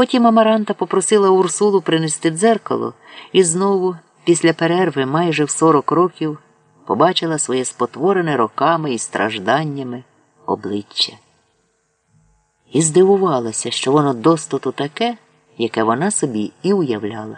Потім Амаранта попросила Урсулу принести дзеркало і знову, після перерви майже в 40 років, побачила своє спотворене роками і стражданнями обличчя. І здивувалася, що воно достоту таке, яке вона собі і уявляла.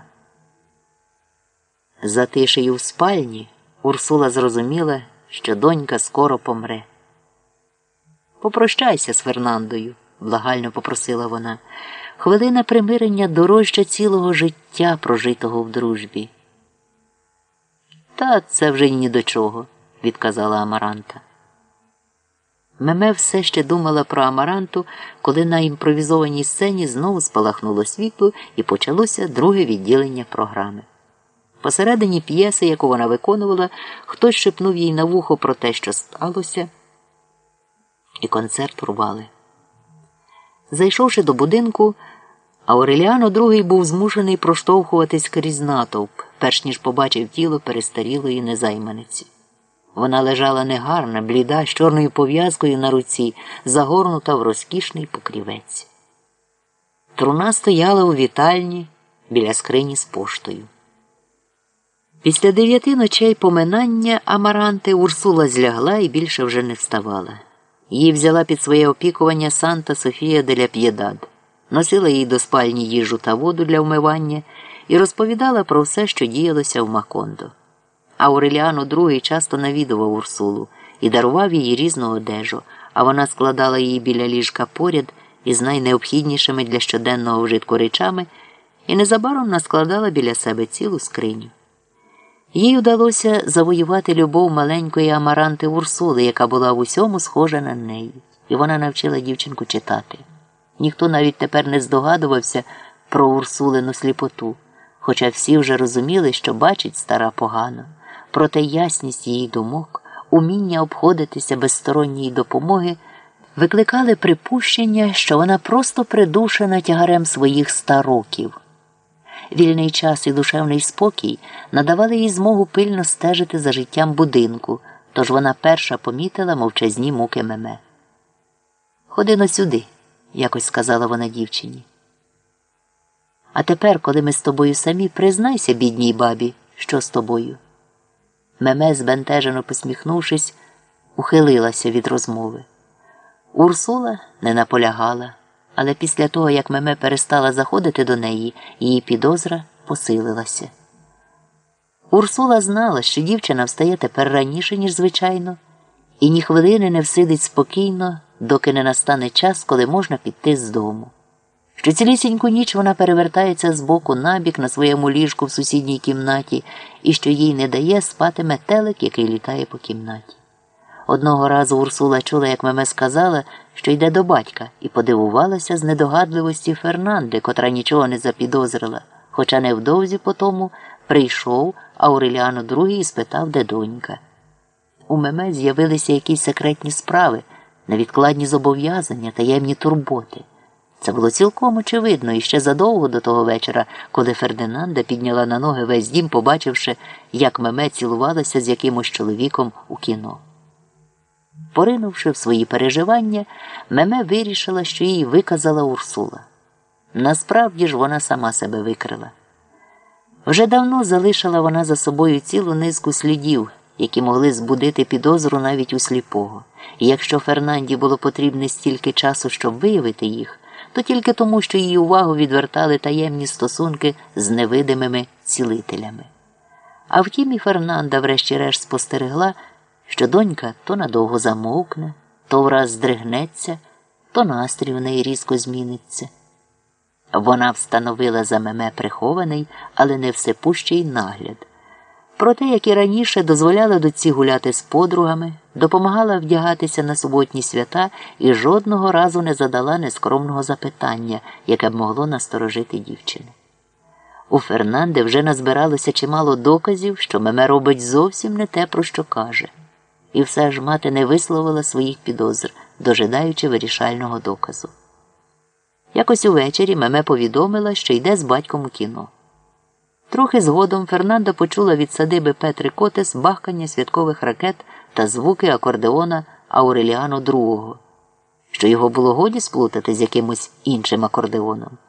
За тишею в спальні Урсула зрозуміла, що донька скоро помре. «Попрощайся з Фернандою», – благально попросила вона. «Хвилина примирення дорожча цілого життя, прожитого в дружбі». «Та це вже й ні до чого», – відказала Амаранта. Меме все ще думала про Амаранту, коли на імпровізованій сцені знову спалахнуло світло і почалося друге відділення програми. Посередині п'єси, яку вона виконувала, хтось шепнув їй на вухо про те, що сталося, і концерт урвали. Зайшовши до будинку, Ауреліано II був змушений проштовхуватись крізь натовп, перш ніж побачив тіло перестарілої незайманиці. Вона лежала негарна, бліда, з чорною пов'язкою на руці, загорнута в розкішний покрівець. Труна стояла у вітальні біля скрині з поштою. Після 9 ночей поминання Амаранти Урсула злягла і більше вже не вставала. Її взяла під своє опікування Санта Софія де ля П'єдад, носила їй до спальні їжу та воду для вмивання і розповідала про все, що діялося в Макондо. Ауреліано II часто навідував Урсулу і дарував їй різну одежу, а вона складала її біля ліжка поряд із найнеобхіднішими для щоденного вжитку речами і незабаром наскладала біля себе цілу скриню. Їй удалося завоювати любов маленької Амаранти Урсули, яка була в усьому схожа на неї, і вона навчила дівчинку читати. Ніхто навіть тепер не здогадувався про Урсулину сліпоту, хоча всі вже розуміли, що бачить стара погано. Проте ясність її думок, уміння обходитися без сторонньої допомоги викликали припущення, що вона просто придушена тягарем своїх 100 років. Вільний час і душевний спокій надавали їй змогу пильно стежити за життям будинку, тож вона перша помітила мовчазні муки Меме. «Ходи-но сюди», – якось сказала вона дівчині. «А тепер, коли ми з тобою самі, признайся, бідній бабі, що з тобою». Меме, збентежено посміхнувшись, ухилилася від розмови. Урсула не наполягала, але після того, як Меме перестала заходити до неї, її підозра посилилася. Урсула знала, що дівчина встає тепер раніше, ніж звичайно, і ні хвилини не всидить спокійно, доки не настане час, коли можна піти з дому. Що цілісіньку ніч вона перевертається з боку на бік на своєму ліжку в сусідній кімнаті і що їй не дає спати метелик, який літає по кімнаті. Одного разу Урсула чула, як Меме сказала, що йде до батька, і подивувалася з недогадливості Фернанди, котра нічого не запідозрила, хоча невдовзі потому прийшов Ауреліано II і спитав, де донька. У Меме з'явилися якісь секретні справи, невідкладні зобов'язання, таємні турботи. Це було цілком очевидно і ще задовго до того вечора, коли Фердинанда підняла на ноги весь дім, побачивши, як Меме цілувалася з якимось чоловіком у кіно. Поринувши в свої переживання, Меме вирішила, що їй виказала Урсула. Насправді ж вона сама себе викрила. Вже давно залишила вона за собою цілу низку слідів, які могли збудити підозру навіть у сліпого. І якщо Фернанді було потрібне стільки часу, щоб виявити їх, то тільки тому, що її увагу відвертали таємні стосунки з невидимими цілителями. А втім і Фернанда врешті-решт спостерегла, що донька то надовго замовкне, то враз здригнеться, то настрій в неї різко зміниться. Вона встановила за Меме прихований, але не всепущий нагляд. Проте, як і раніше, дозволяла дочці гуляти з подругами, допомагала вдягатися на суботні свята і жодного разу не задала нескромного запитання, яке б могло насторожити дівчину. У Фернанди вже назбиралося чимало доказів, що Меме робить зовсім не те, про що каже. І все ж мати не висловила своїх підозр, дожидаючи вирішального доказу. Якось увечері Меме повідомила, що йде з батьком у кіно. Трохи згодом Фернанда почула від садиби Петри Котес бахкання святкових ракет та звуки акордеона Ауреліано II, що його було годі сплутати з якимось іншим акордеоном.